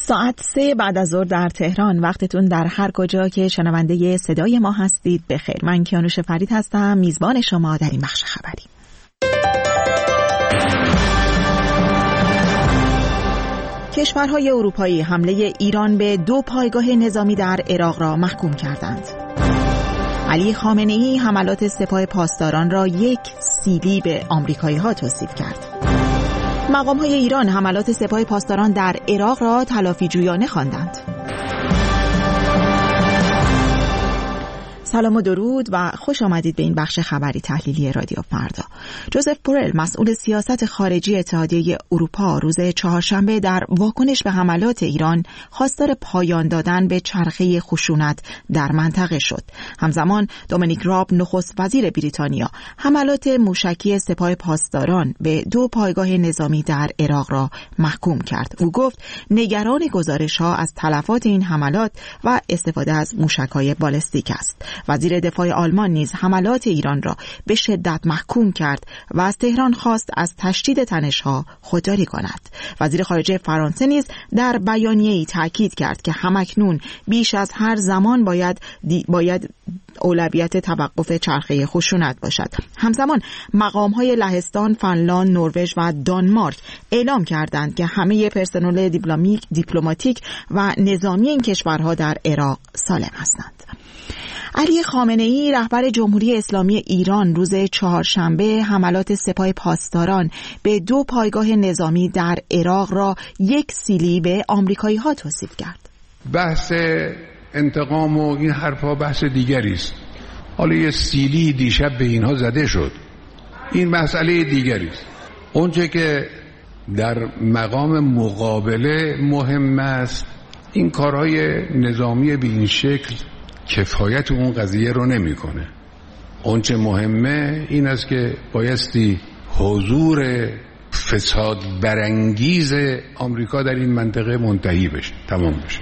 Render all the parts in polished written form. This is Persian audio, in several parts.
ساعت 3 بعد از ظهر در تهران. وقتتون در هر کجا که شنونده صدای ما هستید بخیر. من کیانوش فرید هستم، میزبان شما در این بخش خبری. کشورهای اروپایی حمله ایران به 2 پایگاه نظامی در عراق را محکوم کردند. علی خامنه‌ای حملات سپاه پاسداران را یک سیلی به آمریکایی‌ها توصیف کرد. مقام‌های ایران حملات سپاه پاسداران در عراق را تلافی‌جویانه خواندند. سلام و درود و خوش آمدید به این بخش خبری تحلیلی رادیو فردا. جوزف بورل، مسئول سیاست خارجی اتحادیه اروپا، روز چهارشنبه در واکنش به حملات ایران خواستار پایان دادن به چرخه خشونت در منطقه شد. همزمان دومینیک راب، نخست وزیر بریتانیا، حملات موشکی سپاه پاسداران به 2 پایگاه نظامی در عراق را محکوم کرد. او گفت نگران گزارش‌ها از تلفات این حملات و استفاده از موشک‌های بالستیک است. وزیر دفاع آلمان نیز حملات ایران را به شدت محکوم کرد و از تهران خواست از تشدید تنش‌ها خودداری کند. وزیر خارجه فرانسه نیز در بیانیه‌ای تاکید کرد که همکنون بیش از هر زمان باید اولویت توقف چرخه خشونت باشد. همزمان مقام‌های لهستان، فنلاند، نروژ و دانمارک اعلام کردند که همه پرسنل دیپلماتیک و نظامی این کشورها در عراق سالم هستند. علی خامنه‌ای، رهبر جمهوری اسلامی ایران، روز چهارشنبه حملات سپاه پاسداران به 2 پایگاه نظامی در عراق را یک سیلی به آمریکایی‌ها توصیف کرد. بحث انتقام و این حرفا بحث دیگری است. حالا یه سیلی دیشب به اینها زده شد، این مسئله دیگری است. اونچه که در مقام مقابله مهم است، این کارهای نظامی به این شکل کفایت اون قضیه رو نمیکنه. اونچه مهمه این است که بایستی حضور فساد برانگیز آمریکا در این منطقه منتهی بشه، تمام بشه.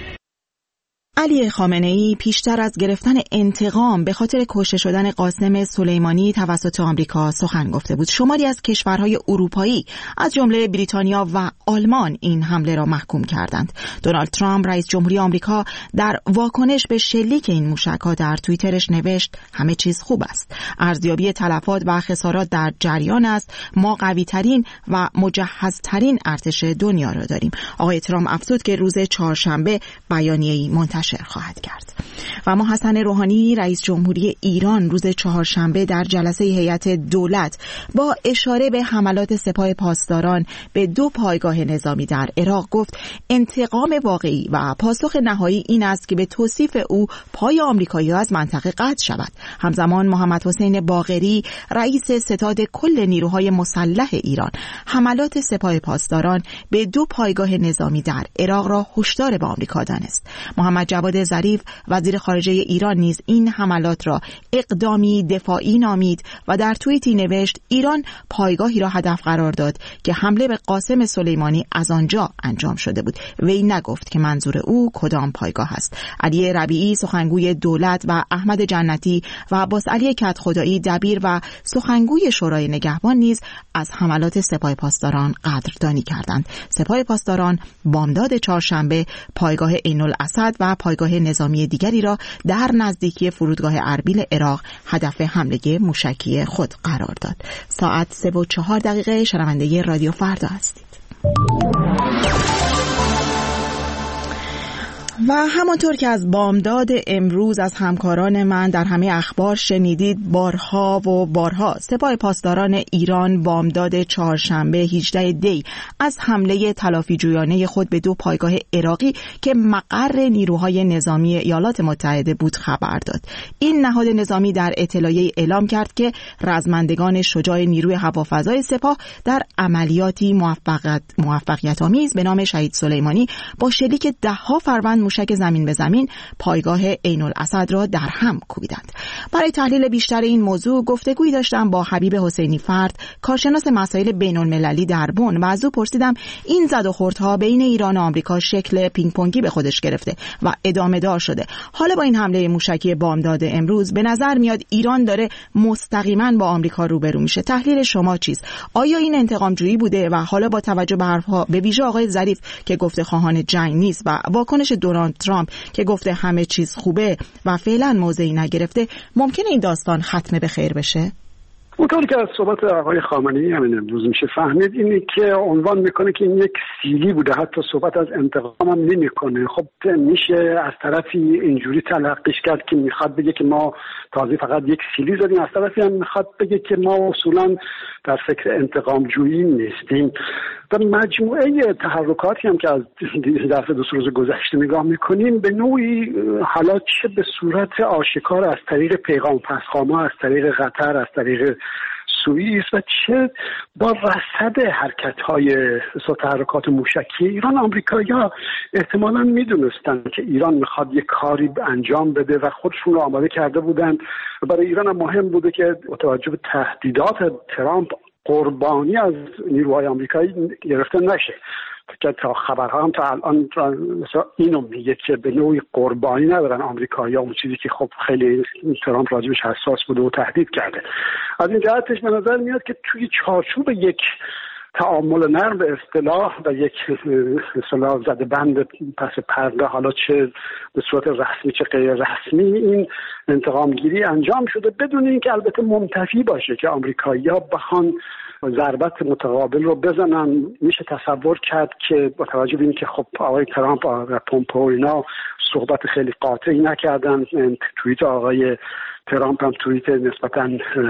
علی خامنه‌ای پیشتر از گرفتن انتقام به خاطر کشته شدن قاسم سلیمانی توسط آمریکا سخن گفته بود. شماری از کشورهای اروپایی از جمله بریتانیا و آلمان این حمله را محکوم کردند. دونالد ترامپ، رئیس جمهوری آمریکا، در واکنش به شلیک این موشک‌ها در توییترش نوشت همه چیز خوب است. ارزیابی تلفات و خسارات در جریان است. ما قوی‌ترین و مجهزترین ارتش دنیا را داریم. آقای ترامپ افزود که روز چهارشنبه بیانیه‌ای منتشر خواهد کرد. و اما حسن روحانی، رئیس جمهوری ایران، روز چهارشنبه در جلسه هیئت دولت با اشاره به حملات سپاه پاسداران به 2 پایگاه نظامی در عراق گفت انتقام واقعی و پاسخ نهایی این است که به توصیف او پای آمریکایی‌ها از منطقه قطع شود. همزمان محمد حسین باقری، رئیس ستاد کل نیروهای مسلح ایران، حملات سپاه پاسداران به 2 پایگاه نظامی در عراق را هشدار به آمریکا دانست. محمد جواد ظریف، وزیر خارجه ایران، نیز این حملات را اقدامی دفاعی نامید و در توییتی نوشت ایران پایگاهی را هدف قرار داد که حمله به قاسم سلیمانی از آنجا انجام شده بود. وی نگفت که منظور او کدام پایگاه است. علی ربیعی، سخنگوی دولت، و احمد جنتی و عباس علی کدخدایی، دبیر و سخنگوی شورای نگهبان، نیز از حملات سپاه پاسداران قدردانی کردند. سپاه پاسداران بامداد چهارشنبه پایگاه عین‌الاسد و پایگاه نظامی دیگری را در نزدیکی فرودگاه اربیل عراق هدف حمله موشکی خود قرار داد. ساعت 3:04 شنونده رادیو فردا هستید. و همانطور که از بامداد امروز از همکاران من در همه اخبار شنیدید، بارها و بارها سپاه پاسداران ایران بامداد چهارشنبه 18 دی از حمله تلافی‌جویانه خود به 2 پایگاه عراقی که مقر نیروهای نظامی ایالات متحده بود خبر داد. این نهاد نظامی در اطلاعیه‌ای اعلام کرد که رزمندگان شجاع نیروی هوافضای سپاه در عملیاتی موفقیت‌آمیز به نام شهید سلیمانی با شلیک 10 فروند موشک زمین به زمین پایگاه عین الاسد را در هم کوبیدند. برای تحلیل بیشتر این موضوع گفتگویی داشتم با حبیب حسینی فرد، کارشناس مسائل بین‌المللی در بن، و از او پرسیدم این زد و خوردها بین ایران و آمریکا شکل پینگ پونگی به خودش گرفته و ادامه دار شده. حالا با این حمله موشکی بامداد امروز به نظر میاد ایران داره مستقیما با آمریکا روبرو میشه. تحلیل شما چیست؟ آیا این انتقام جویی بوده و حالا با توجه به حرفها به ویژه آقای ظریف که گفته خواهان جنگ نیست و واکنش دونالد ترامپ که گفته همه چیز خوبه و فعلا موضعی نگرفته، ممکنه این داستان ختم به خیر بشه؟ اونطوری که از صحبت آقای خامنه‌ای همین امروز میشه فهمید اینه که عنوان میکنه که این یک سیلی بوده، حتی صحبت از انتقام هم نمیکنه. خب میشه از طرفی اینجوری تلقیش کرد که میخواد بگه که ما تازه فقط یک سیلی زدیم، از طرفی هم میخواد بگه که ما اصولا در فکر انتقام جویی نیستیم. در مجموعه تحرکاتی هم که از دفعه 2 روز گذشته نگاه میکنیم به نوعی حالا چه به صورت آشکار از طریق پیغام پسخان‌ها، از طریق قطر، از طریق سوئیس و چه با رصد حرکت‌های تحرکات موشکی ایران، آمریکایی‌ها احتمالاً میدونستن که ایران میخواد یک کاری انجام بده و خودشون رو آماده کرده بودن. برای ایران هم مهم بوده که با توجه به تهدیدات ترامپ قربانی از نیروهای آمریکایی گرفته نشه، که تا خبرها هم تا الان اینو میگه که به نوعی قربانی ندارن آمریکایی‌ها، اون چیزی که خب خیلی ترامپ راجبش حساس بوده و تهدید کرده. از این جهتش به نظر میاد که توی چارچوب یک تعامل نرم به اصطلاح و یک اصطلاح زده بند پس پرده، حالا چه به صورت رسمی چه غیر رسمی، این انتقام گیری انجام شده بدون اینکه البته منتفی باشه که آمریکایی‌ها بخوان ضربت متقابل رو بزنن. میشه تصور کرد که با توجه به اینکه خب آقای ترامپ و پومپئو اینا صحبت خیلی قاطعی نکردن، توییت آقای ترامپ هم توییت نسبتاً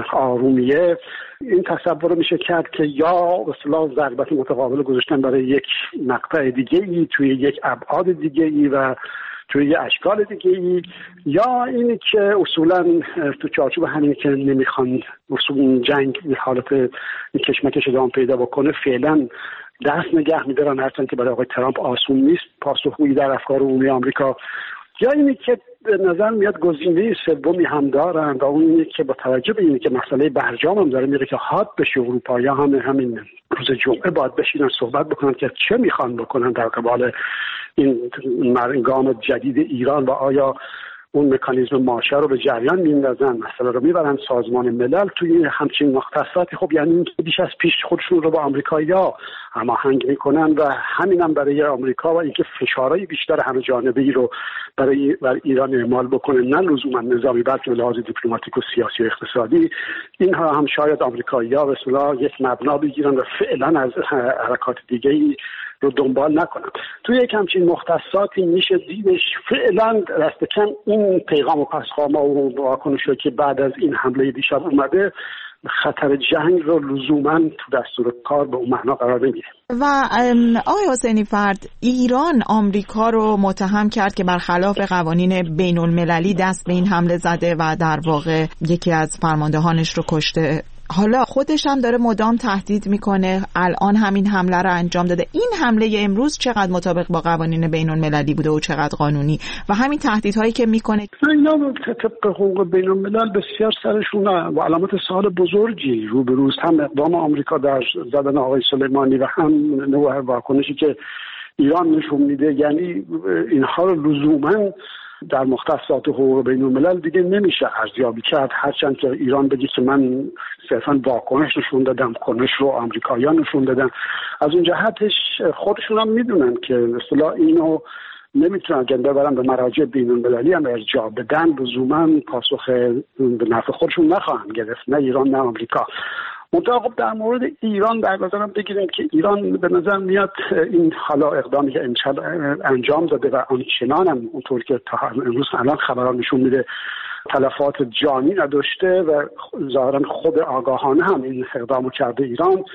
آرومیه، این تصور رو میشه کرد که یا به اصطلاح ضربت متقابل گذاشتن برای یک مقطع دیگه‌ای توی یک ابعاد دیگه‌ای و توی یک اشکال دیگه‌ای، یا اینی که اصولاً تو چارچوب همین که نمیخوان اصولاً جنگ حالت کشمکش ادامه پیدا بکنه فعلاً دست نگه می‌دارن، هرچند که برای آقای ترامپ آسون نیست پاسخگویی در افکار عمومی آمریکا، یا اینی که به نظر میاد گزینه سومی هم دارن و اون اینه که با توجه به اینکه مسئله برجام هم داره میره که حاد بشه، اروپایی‌ها همین روز جمعه باید بشینن صحبت بکنن که چه میخوان بکنن در قبال این گام جدید ایران و آیا اون مکانیزم ماشه رو به جریان میندازن، مسئله رو میبرن سازمان ملل توی همچین مختصاتی. خب یعنی بیش از پیش خودشون رو با آمریکایی‌ها هماهنگ میکنن و همینم برای آمریکا و اینکه فشارهای بیشتر همه جانبه‌ای رو برای ایران اعمال بکنه، نه لزوما نظامی بلکه به لحاظ دیپلماتیک و سیاسی و اقتصادی، اینها هم شاید آمریکایی‌ها به اصطلاح یک مبنا بگیرن و فعلا از حرکات دیگه‌ای رو دنبال نکنن. توی یک همچین مختصاتی میشه دیدش فعلا دست کم این پیغام و پسخان‌ها و واکنشی که بعد از این حمله دیشب اومده خطر جنگ رو لزوما تو دستور کار به اون معنا قرار نمیده. و آقای حسینی فرد، ایران آمریکا رو متهم کرد که برخلاف قوانین بین المللی دست به این حمله زده و در واقع یکی از فرماندهانش رو کشته. حالا خودش هم داره مدام تهدید میکنه، الان همین حمله رو انجام داده. این حمله امروز چقدر مطابق با قوانین بین المللی بوده و چقدر قانونی و همین تهدیدهایی که میکنه؟ اینا طبق حقوق بین الملل بسیار سرشون و علامت سوال بزرگی روبروست، هم اقدام آمریکا در زدن آقای سلیمانی و هم نوع واکنشی که ایران نشون میده. یعنی اینها رو لزوما در مختصات حقوق بین الملل دیگه نمیشه ارزیابی کرد، هرچند که ایران بگه که من صرفا واکنش نشون دادم، کنش رو آمریکایی‌ها نشون دادن. از اون جهتش خودشون هم میدونن که اصطلاح اینو نمیتونن اگه ببرن به مراجع بین المللی هم ارجاع بدن، لزوما پاسخ به نفع خودشون نخواهند گرفت، نه ایران نه آمریکا. مطابق در مورد ایران در نظرم بگیریم که ایران به نظر میاد این حالا اقدامی که امشب انجام داده و آنچنان هم اونطور که تا امروز الان خبران نشون میده تلفات جانی نداشته و ظاهرا خود آگاهانه هم این اقدامو کرده ایران،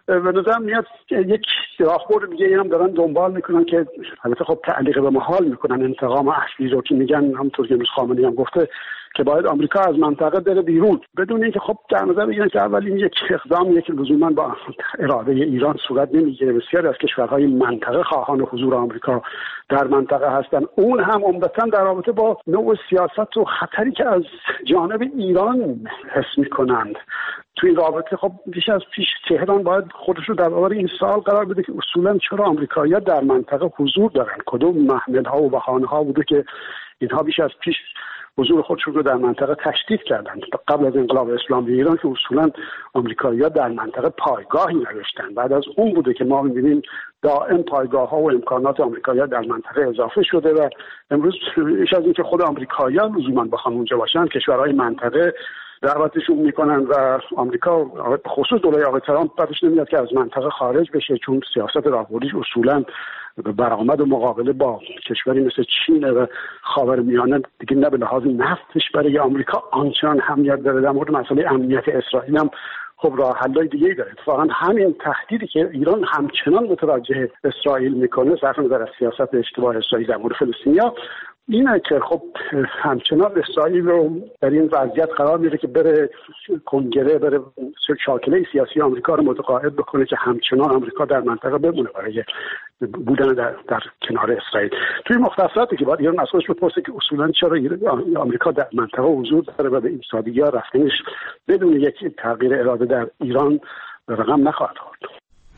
به نظر میاد یک راهبر دیگه هم دارن دنبال میکنن که البته خب تعلیق به محال میکنن انتقام اصلی رو که میگن، همونطور که امروز خامنه‌ای هم گفته که باید آمریکا از منطقه بره بیرون، بدون اینکه خب در نظر بگیرن که اول این یک اقدامیه که لزوما با اراده ایران صورت نمیگیره. بسیاری از کشورهای منطقه خواهان حضور آمریکا در منطقه هستن، اون هم عمدتاً در رابطه با نوع سیاست و خطری که از جانب ایران حس میکنند. توی این رابطه خب بیش از پیش تهران باید خودش رو در برابر این سوال قرار بده که اصولاً چرا آمریکایی‌ها در منطقه حضور دارن، کدوم محمل‌ها و بهانه‌ها بوده که اینها بیش از پیش حضور خودشون رو در منطقه تشدید کردند. قبل از انقلاب اسلامی ایران که اصولاً آمریکایی‌ها در منطقه پایگاهی نداشتن، بعد از اون بوده که ما می‌بینیم دائم پایگاه‌ها و امکانات آمریکایی‌ها در منطقه اضافه شده و امروز بیش از اینکه خود آمریکایی‌ها لزوماً بخوان اونجا باشن، کشورهای منطقه دعوتشون میکنن و آمریکا خصوص دوره آقای ترامپ بعدش نمیاد که از منطقه خارج بشه، چون سیاست راهبریش اصولاً برآمد و مقابله با کشوری مثل چین و خاورمیانه دیگه نه به لحاظ نفتش برای آمریکا آنچنان اهمیت داره. در مورد مسئله امنیت اسرائیل هم خب راه حل‌های دیگه‌ای داره. اتفاقاً همین تهدیدی که ایران همچنان متوجه اسرائیل میکنه، صرف نظر از سیاست اشتباه اسرائیل در مورد فلسطینیا، اینه که خب همچنان اسرائیل رو در این وضعیت قرار میده که بره کنگره، بره شاکله سیاسی آمریکا رو متقاعد بکنه که همچنان آمریکا در منطقه بمونه برای بودن در کنار اسرائیل. توی مختصراتی که باید ایران از خودش بپرسه که اصولاً چرا آمریکا در منطقه حضور داره و به این سادگی ها رفتنش بدون یک تغییر اراده در ایران رقم نخواهد خورد.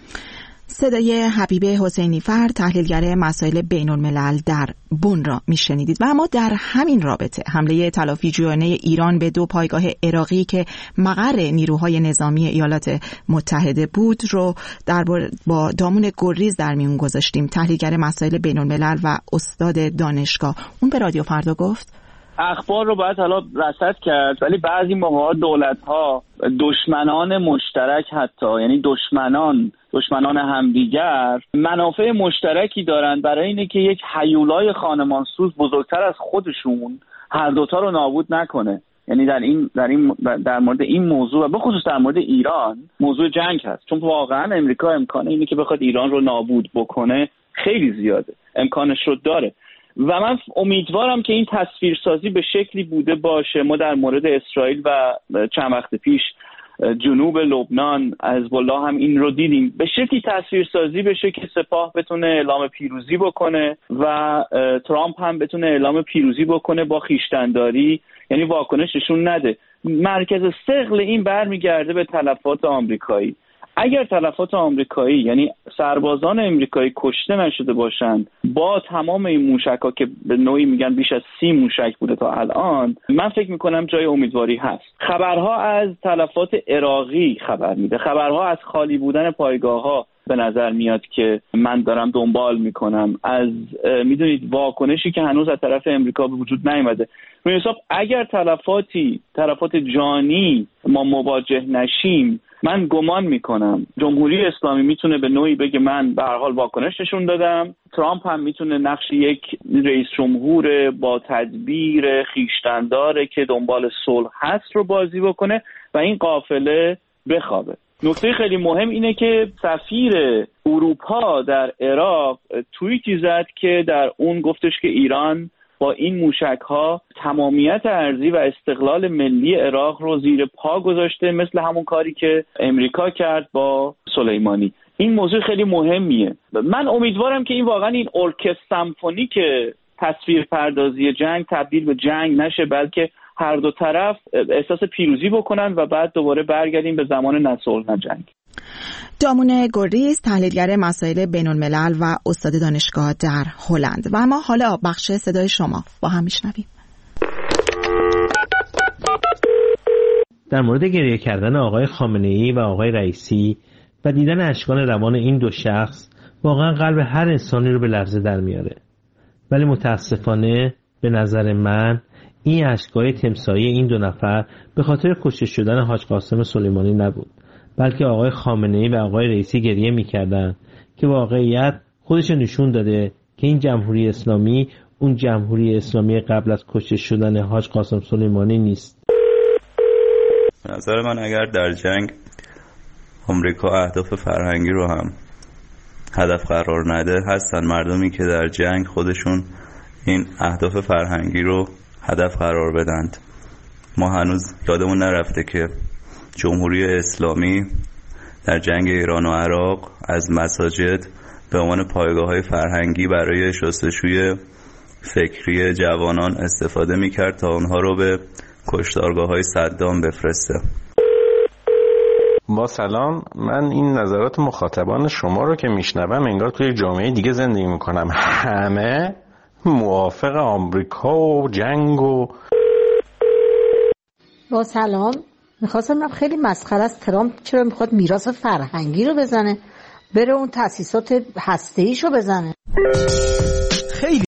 صدای حبیبه حسینیفر، تحلیلگر مسائل بین الملل در بن را میشنیدید. و اما در همین رابطه حمله تلافیجویانه ایران به 2 پایگاه عراقی که مقر نیروهای نظامی ایالات متحده بود رو با دامون گریز در میون گذاشتیم. تحلیلگر مسائل بین الملل و استاد دانشگاه اون به رادیو فردا گفت اخبار رو باید حالا رصد کرد، ولی بعضی موقع دولت‌ها دشمنان مشترک، حتی یعنی دشمنان همدیگر، منافع مشترکی دارن برای اینه که یک هیولای خانمانسوز بزرگتر از خودشون هر دوتا رو نابود نکنه. یعنی در مورد این موضوع و بخصوص در مورد ایران موضوع جنگ هست، چون واقعا امریکا امکانه اینه که بخواد ایران رو نابود بکنه خیلی زیاده، امکانش رو داره و من امیدوارم که این تصویرسازی به شکلی بوده باشه. ما در مورد اسرائیل و چند وقت پیش جنوب لبنان حزب الله هم این رو دیدیم، به شکلی تصویرسازی بشه که سپاه بتونه اعلام پیروزی بکنه و ترامپ هم بتونه اعلام پیروزی بکنه با خویشتنداری، یعنی واکنش نشون نده. مرکز ثقل این برمیگرده به تلفات آمریکایی. اگر تلفات آمریکایی، یعنی سربازان آمریکایی کشته نشده باشند با تمام این موشک‌ها که به نوعی میگن بیش از 30 موشک بوده تا الان، من فکر میکنم جای امیدواری هست. خبرها از تلفات عراقی خبر میده، خبرها از خالی بودن پایگاه‌ها به نظر میاد که من دارم دنبال میکنم، از میدونید واکنشی که هنوز از طرف امریکا به وجود نیامده. به حساب اگر تلفات جانی ما مواجه نشیم، من گمان میکنم جمهوری اسلامی میتونه به نوعی بگه من به هر حال واکنش نشون دادم، ترامپ هم میتونه نقش یک رئیس جمهور با تدبیر خویشتنداره که دنبال صلح هست رو بازی بکنه و این قافله بخوابه. نکته خیلی مهم اینه که سفیر اروپا در عراق توییتی زد که در اون گفتش که ایران با این موشک‌ها تمامیت ارضی و استقلال ملی عراق رو زیر پا گذاشته، مثل همون کاری که امریکا کرد با سلیمانی. این موضوع خیلی مهمیه. من امیدوارم که این واقعا این ارکستر سمفونیک تصویر پردازی جنگ تبدیل به جنگ نشه، بلکه هر دو طرف احساس پیروزی بکنن و بعد دوباره برگردیم به زمان نه صلح نه جنگ. دامون گریز، تحلیلگر مسائل بین الملل و استاد دانشگاه در هلند. و اما حالا بخش صدای شما با هم میشنویم. در مورد گریه کردن آقای خامنه‌ای و آقای رئیسی و دیدن اشکان روان این دو شخص واقعا قلب هر انسانی رو به لرزه در میاره. ولی متاسفانه به نظر من این اشک‌های تمسایی این دو نفر به خاطر کشته شدن حاج قاسم سلیمانی نبود، بلکه آقای خامنه‌ای و آقای رئیسی گریه می‌کردند که واقعیت خودش نشون داده که این جمهوری اسلامی اون جمهوری اسلامی قبل از کشته شدن حاج قاسم سلیمانی نیست. به نظر من اگر در جنگ آمریکا اهداف فرهنگی رو هم هدف قرار نده، هستن مردمی که در جنگ خودشون این اهداف فرهنگی رو هدف قرار بدند. ما هنوز یادمون نرفته که جمهوری اسلامی در جنگ ایران و عراق از مساجد به عنوان پایگاه‌های فرهنگی برای شستشوی فکری جوانان استفاده می‌کرد تا اونها رو به کشتارگاه‌های صدام بفرسته. با سلام، من این نظرات مخاطبان شما رو که میشنوم انگار توی جامعه دیگه زندگی میکنم. همه موافق آمریکا و جنگ و با سلام، میخواستم خیلی مسخره است ترامپ چرا میخواد میراث فرهنگی رو بزنه، بره اون تأسیسات هسته‌ایشو بزنه.